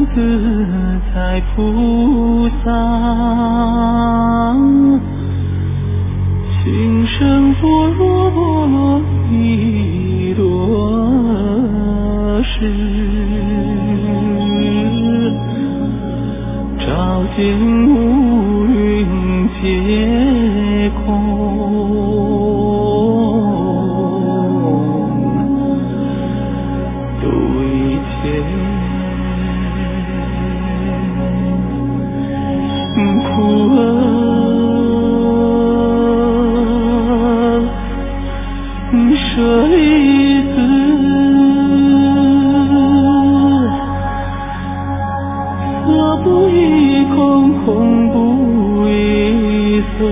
自在菩萨，心生般若波罗蜜多时，照见五蕴皆空，度一切苦舍利子，色不异空，空不异色，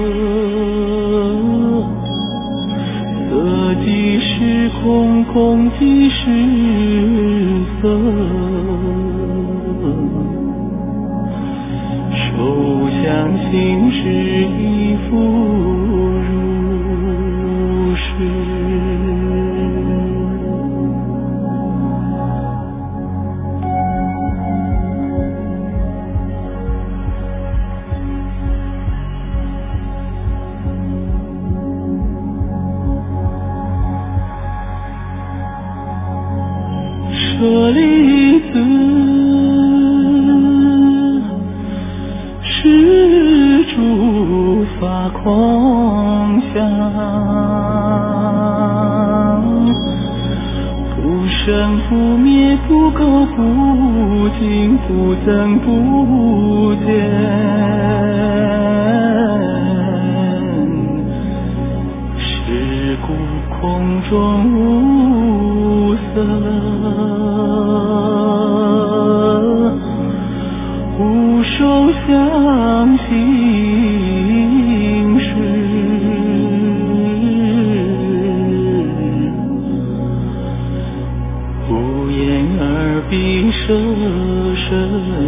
色即是空，空即是色，受想行识亦复如是。舍利子，是诸法空相，不生不灭，不垢不净，不增不减，是故空中无色，无受想行识，无眼耳鼻舌身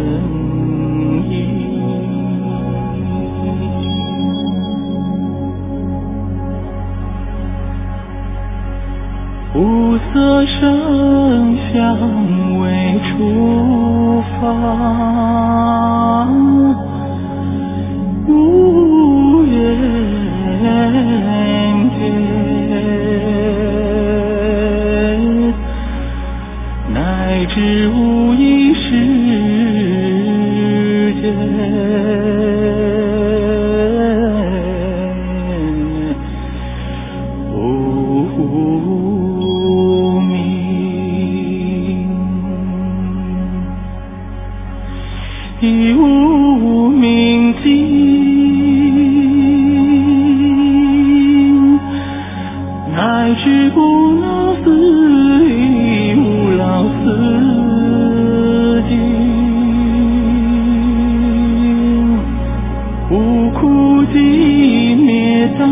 意，无色声香味触法，无眼界，乃至无意识界，亦无明尽，乃至无老死，亦无老死尽，无苦集灭道，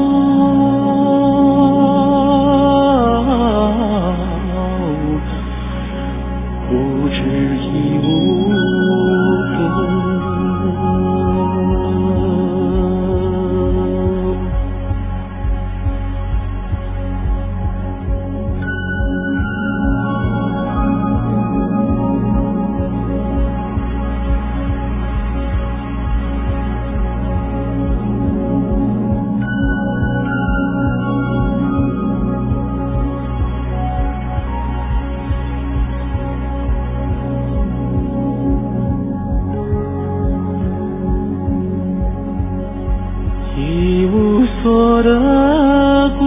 无智亦无一无所得故，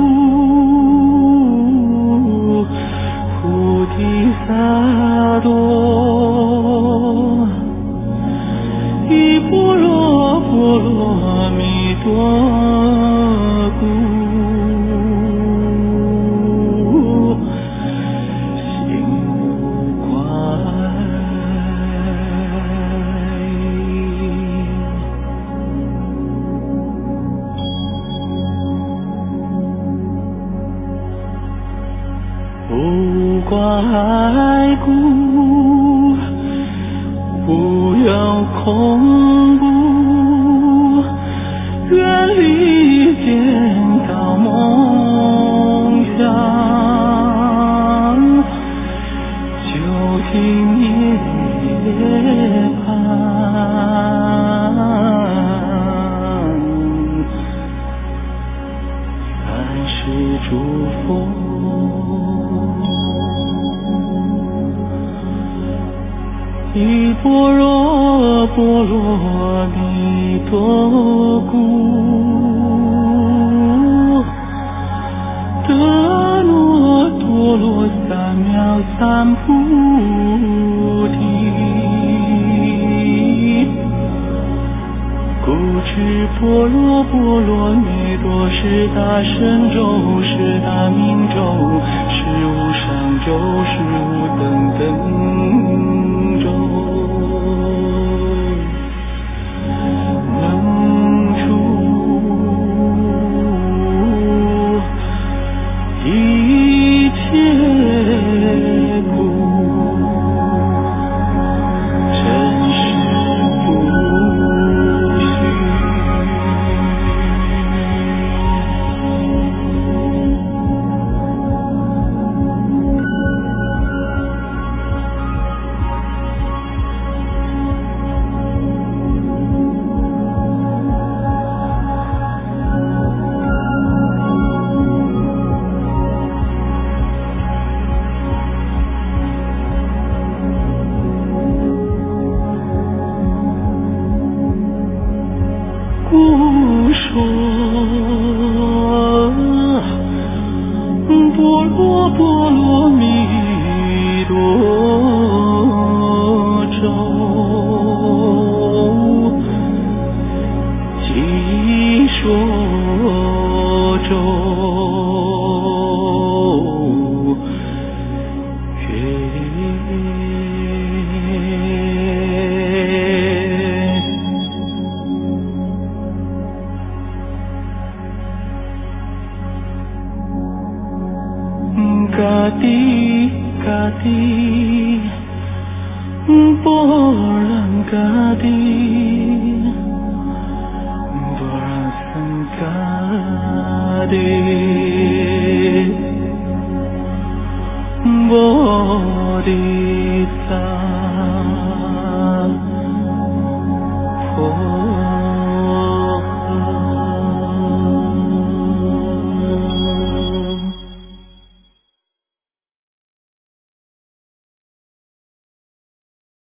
菩提萨埵，依般若波罗蜜多故，心无挂无挂碍故，无有恐怖，远离颠倒梦想，究竟念诸佛。依般若波罗蜜多故，得罗多罗三藐三菩提。故知般若波罗蜜多是大神咒，是大明咒，是无上咒，是无等等咒，能除一切苦，真实不虚。故说般若波罗蜜多咒，即说咒嘎滴嘎滴，波啷嘎滴，波啷僧嘎滴。